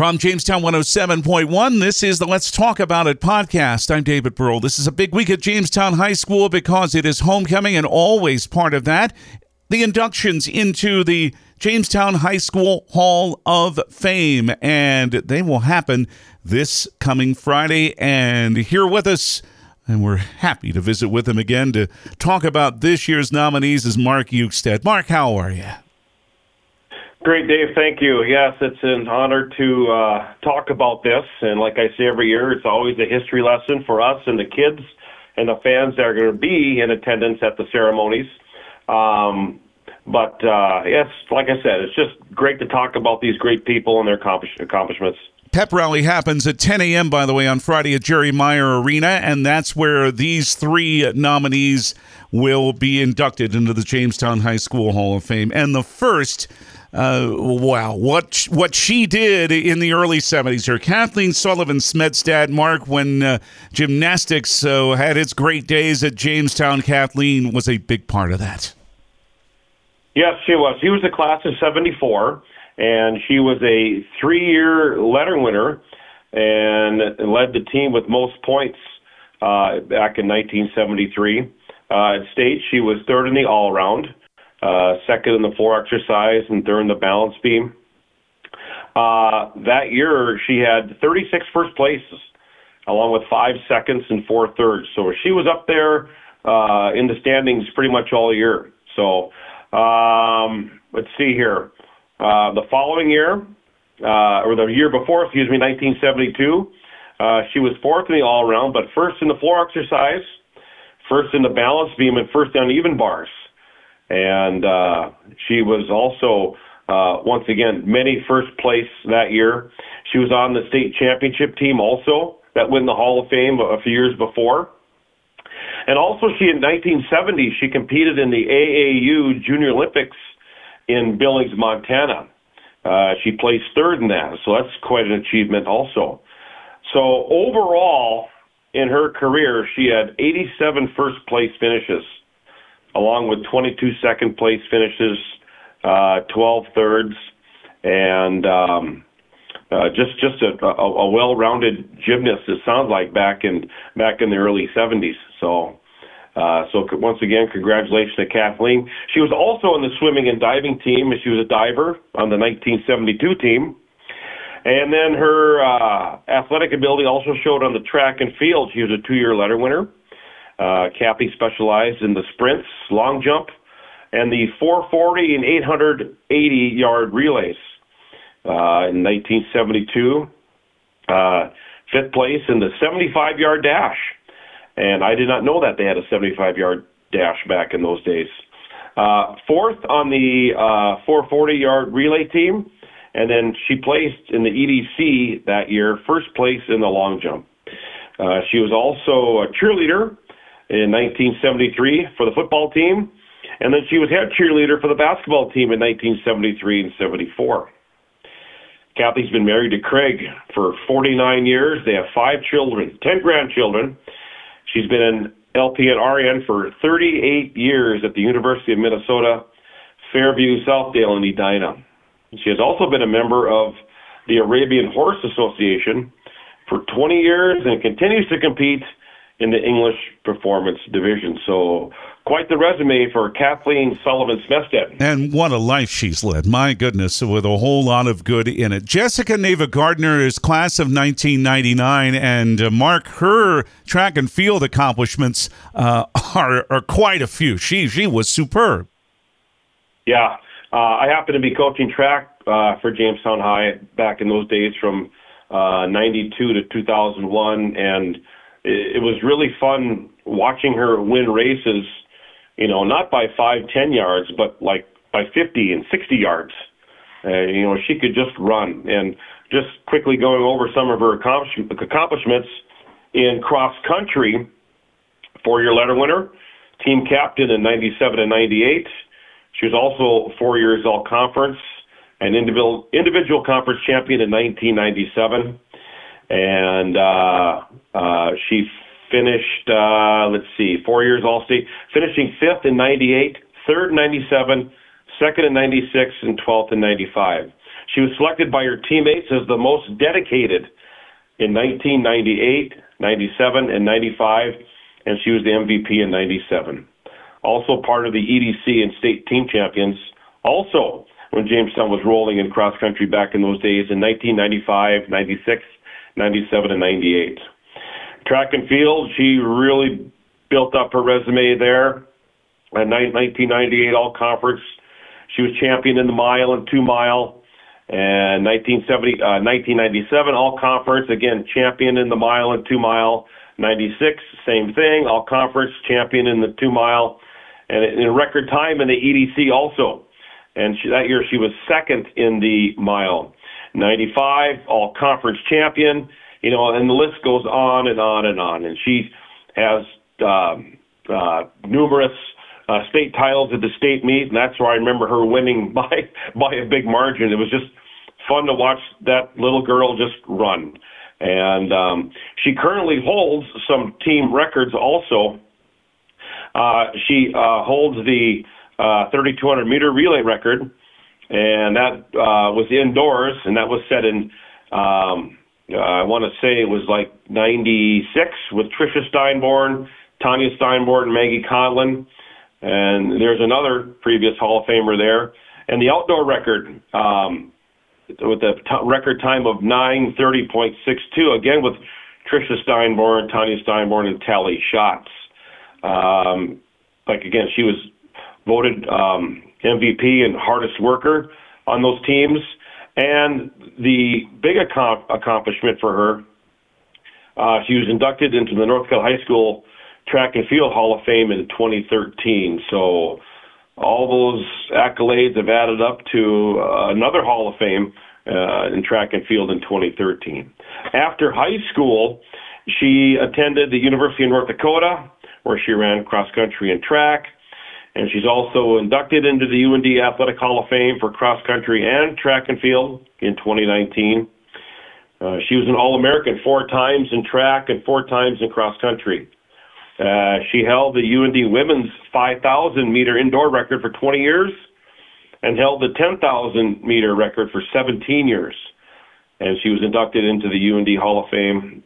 From Jamestown 107.1, this is the Let's Talk About It podcast. I'm David Burrell. This is a big week at Jamestown High School because it is homecoming, and always part of that, the inductions into the Jamestown High School Hall of Fame. And they will happen this coming Friday. And here with us, and we're happy to visit with him again to talk about this year's nominees, is Mark Ukestead. Mark, how are you? Great, Dave. Thank you. Yes, it's an honor to talk about this. And like I say every year, it's always a history lesson for us and the kids and the fans that are going to be in attendance at the ceremonies. But yes, like I said, it's just great to talk about these great people and their accomplishments. Pep rally happens at 10 a.m., by the way, on Friday at Jerry Meyer Arena, and that's where these three nominees will be inducted into the Jamestown High School Hall of Fame. And the first... wow, what she did in the early 70s. Her Kathleen Sullivan Smedstad, Mark, when gymnastics had its great days at Jamestown, Kathleen was a big part of that. Yes, she was. She was the class of 74, and she was a 3-year letter winner and led the team with most points back in 1973. At state, she was third in the all-around. Second in the floor exercise, and third in the balance beam. That year, she had 36 first places, along with 5 seconds and 4 thirds. So she was up there in the standings pretty much all year. So let's see here. The following year, or the year before, 1972, she was fourth in the all-around, but first in the floor exercise, first in the balance beam, and first on even bars. And she was also, once again, many first place that year. She was on the state championship team also that won the Hall of Fame a few years before. And also in 1970, she competed in the AAU Junior Olympics in Billings, Montana. She placed third in that, so that's quite an achievement also. So overall, in her career, she had 87 first place finishes, along with 22 second-place finishes, 12 thirds, and just a well-rounded gymnast. It sounds like back in the early 70s. So once again, congratulations to Kathleen. She was also on the swimming and diving team, and she was a diver on the 1972 team. And then her athletic ability also showed on the track and field. She was a 2-year letter winner. Kathy specialized in the sprints, long jump, and the 440 and 880-yard relays. In 1972, fifth place in the 75-yard dash. And I did not know that they had a 75-yard dash back in those days. Fourth on the 440-yard relay team, and then she placed in the EDC that year, first place in the long jump. She was also a cheerleader in 1973 for the football team, and then she was head cheerleader for the basketball team in 1973 and 74. Kathy's been married to Craig for 49 years. They have 5 children, 10 grandchildren. She's been an LPN RN for 38 years at the University of Minnesota, Fairview, Southdale, and Edina. She has also been a member of the Arabian Horse Association for 20 years and continues to compete in the English Performance Division. So quite the resume for Kathleen Sullivan Smedstad. And what a life she's led. My goodness, with a whole lot of good in it. Jessica Neva Gardner is class of 1999, and Mark, her track and field accomplishments are quite a few. She was superb. Yeah. I happened to be coaching track for Jamestown High back in those days from 92 to 2001, and it was really fun watching her win races, not by 5-10 yards, but like by 50 and 60 yards. She could just run. And just quickly going over some of her accomplishments in cross country, 4-year letter winner, team captain in 97 and 98. She was also 4 years all-conference and individual conference champion in 1997. And she finished, 4 years all-state, finishing 5th in 98, 3rd in 97, 2nd in 96, and 12th in 95. She was selected by her teammates as the most dedicated in 1998, 97, and 95, and she was the MVP in 97. Also part of the EDC and state team champions, also when Jamestown was rolling in cross-country back in those days in 1995, 96, 97, and 98. Track and field, she really built up her resume there. In 1998 All-Conference, she was champion in the mile and 2-mile. And 1997 All-Conference, again, champion in the mile and 2-mile. 96, same thing, All-Conference, champion in the 2-mile. And in record time in the EDC also. And that year she was second in the mile. 95, All-Conference champion, and the list goes on and on and on. And she has numerous state titles at the state meet, and that's where I remember her winning by a big margin. It was just fun to watch that little girl just run. And she currently holds some team records also. She holds the 3,200 meter relay record, and that was indoors, and that was set in, I want to say it was like 96 with Tricia Steinborn, Tanya Steinborn, and Maggie Conlon. And there's another previous Hall of Famer there. And the outdoor record with the record time of 9:30.62, again with Tricia Steinborn, Tanya Steinborn, and Tally Schatz. Again, she was voted MVP and hardest worker on those teams. And the big accomplishment for her, she was inducted into the North Dakota High School Track and Field Hall of Fame in 2013. So all those accolades have added up to another Hall of Fame in track and field in 2013. After high school, she attended the University of North Dakota, where she ran cross country and track. And she's also inducted into the UND Athletic Hall of Fame for cross country and track and field in 2019. She was an All-American 4 times in track and 4 times in cross country. She held the UND women's 5,000-meter indoor record for 20 years and held the 10,000-meter record for 17 years. And she was inducted into the UND Hall of Fame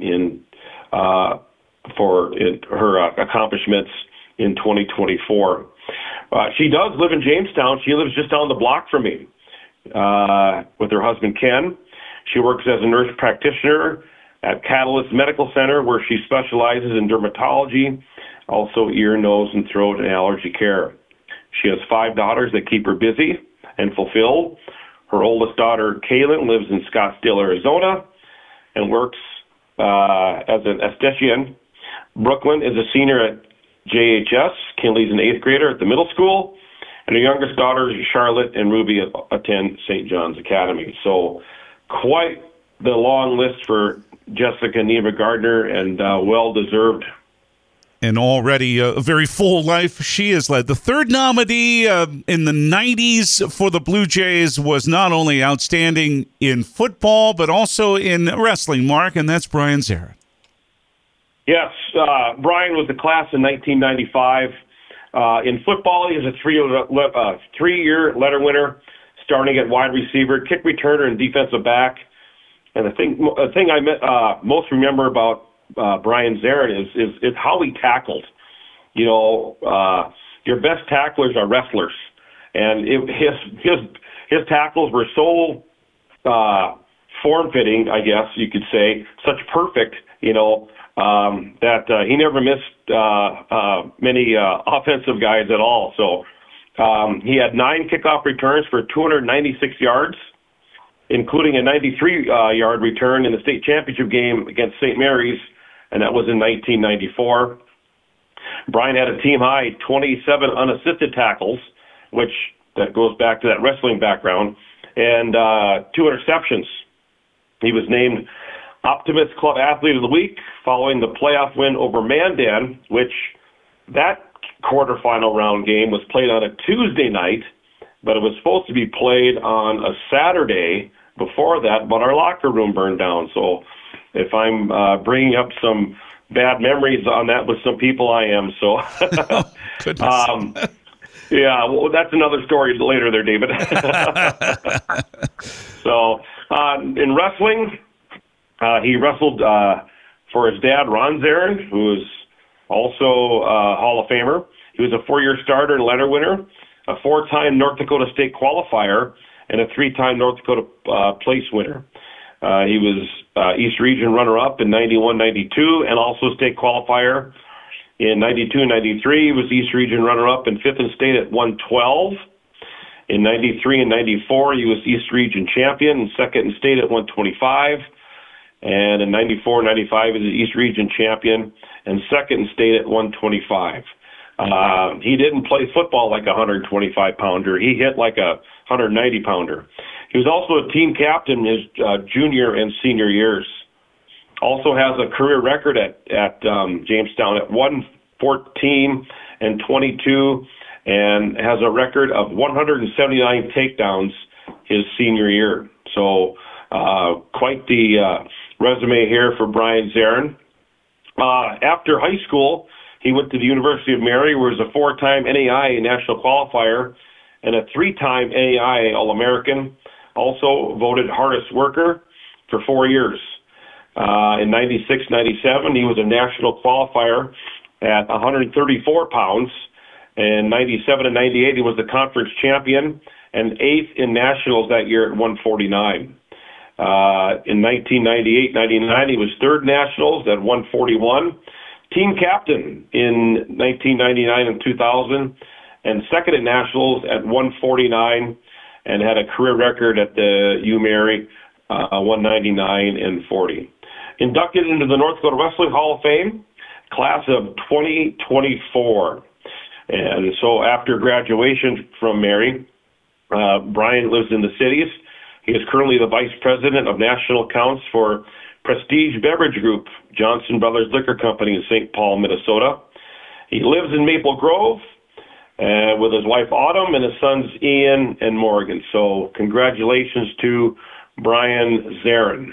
for her accomplishments in 2024. She does live in Jamestown. She lives just down the block from me with her husband, Ken. She works as a nurse practitioner at Catalyst Medical Center, where she specializes in dermatology, also ear, nose, and throat and allergy care. She has 5 daughters that keep her busy and fulfilled. Her oldest daughter, Kaylin, lives in Scottsdale, Arizona, and works as an esthetician. Brooklyn is a senior at JHS. Kinley's an 8th grader at the middle school. And her youngest daughters, Charlotte and Ruby, attend St. John's Academy. So quite the long list for Jessica Neva Gardner, and well-deserved. And already a very full life she has led. The third nominee in the 90s for the Blue Jays was not only outstanding in football, but also in wrestling, Mark, and that's Brian Zarin. Yes, Brian was the class in 1995. In football, he was a 3-year letter winner, starting at wide receiver, kick returner, and defensive back. And the thing I most remember about Brian Zarin is how he tackled. Your best tacklers are wrestlers, and his tackles were so form-fitting, I guess you could say, such perfect, that he never missed many offensive guys at all. So he had 9 kickoff returns for 296 yards, including a 93-yard return in the state championship game against St. Mary's, and that was in 1994. Brian had a team-high 27 unassisted tackles, which that goes back to that wrestling background, and 2 interceptions. He was named Optimist Club Athlete of the Week following the playoff win over Mandan, which that quarterfinal round game was played on a Tuesday night, but it was supposed to be played on a Saturday before that, but our locker room burned down. So if I'm bringing up some bad memories on that with some people, I am. So, oh, goodness. Yeah, well, that's another story later there, David. So, in wrestling, he wrestled for his dad, Ron Zarin, who is also a Hall of Famer. He was a 4-year starter and ladder winner, a 4-time North Dakota State qualifier, and a 3-time North Dakota place winner. He was East Region runner-up in 91-92 and also state qualifier in 92-93. He was East Region runner-up and 5th in state at 112. In 93 and 94, he was East Region champion and 2nd in state at 125. And in 94-95, he was East Region champion and 2nd in state at 125. He didn't play football like a 125-pounder. He hit like a 190-pounder. He was also a team captain his junior and senior years. Also has a career record at Jamestown at 114 and 22, and has a record of 179 takedowns his senior year. So quite the resume here for Brian Zarin. After high school, he went to the University of Mary, where he was a 4-time NAI national qualifier and a 3-time NAI All-American. Also voted hardest worker for 4 years. In 96-97, he was a national qualifier at 134 pounds. In 97 and 98, he was the conference champion and 8th in nationals that year at 149. In 1998-99, he was 3rd nationals at 141. Team captain in 1999 and 2000, and 2nd at nationals at 149, and had a career record at the UMary 199 and 40. Inducted into the North Dakota Wrestling Hall of Fame, class of 2024. And so after graduation from Mary, Brian lives in the cities. He is currently the Vice President of National Accounts for Prestige Beverage Group, Johnson Brothers Liquor Company in St. Paul, Minnesota. He lives in Maple Grove with his wife Autumn and his sons Ian and Morgan. So congratulations to Brian Zarin.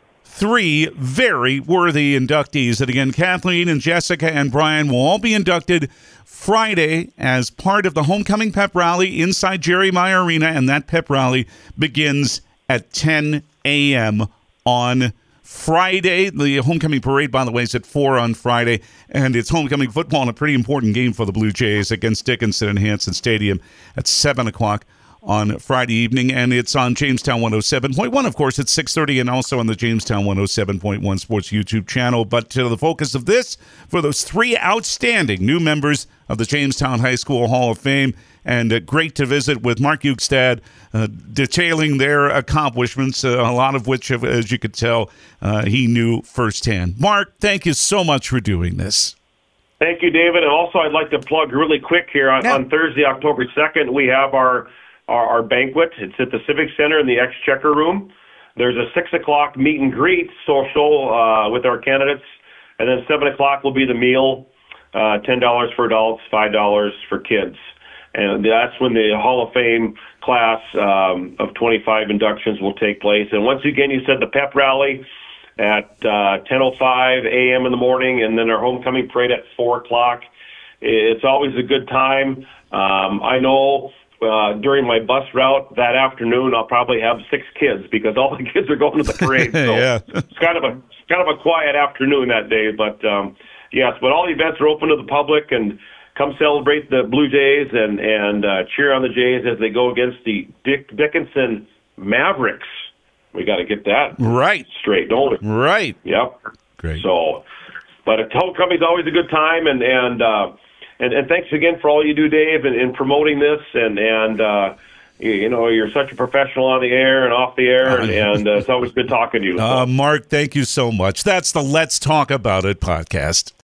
3 very worthy inductees. And again, Kathleen and Jessica and Brian will all be inducted Friday as part of the Homecoming Pep Rally inside Jerry Meyer Arena, and that pep rally begins at 10 a.m. on Friday. The homecoming parade, by the way, is at 4 on Friday, and it's homecoming football and a pretty important game for the Blue Jays against Dickinson and Hanson Stadium at 7 o'clock on Friday evening, and it's on Jamestown 107.1, of course, at 6:30, and also on the Jamestown 107.1 Sports YouTube channel. But the focus of this, for those 3 outstanding new members of the Jamestown High School Hall of Fame, and great to visit with Mark Ukestad, detailing their accomplishments, a lot of which, as you could tell, he knew firsthand. Mark, thank you so much for doing this. Thank you, David. And also, I'd like to plug really quick here. On Thursday, October 2nd, we have our banquet. It's at the Civic Center in the Exchequer Room. There's a 6 o'clock meet and greet social with our candidates. And then 7 o'clock will be the meal, $10 for adults, $5 for kids. And that's when the Hall of Fame class of 25 inductions will take place. And once again, you said the pep rally at 10:05 a.m. in the morning, and then our homecoming parade at 4 o'clock. It's always a good time. I know during my bus route that afternoon, I'll probably have 6 kids because all the kids are going to the parade. So yeah. It's kind of a quiet afternoon that day. But yes, but all the events are open to the public, and come celebrate the Blue Jays and cheer on the Jays as they go against the Dickinson Mavericks. We got to get that right straight, don't we? Right. Yep. Great. So, but homecoming's always a good time, and thanks again for all you do, Dave, in promoting this, and you know, you're such a professional on the air and off the air, and it's always good talking to you. Mark, thank you so much. That's the Let's Talk About It podcast.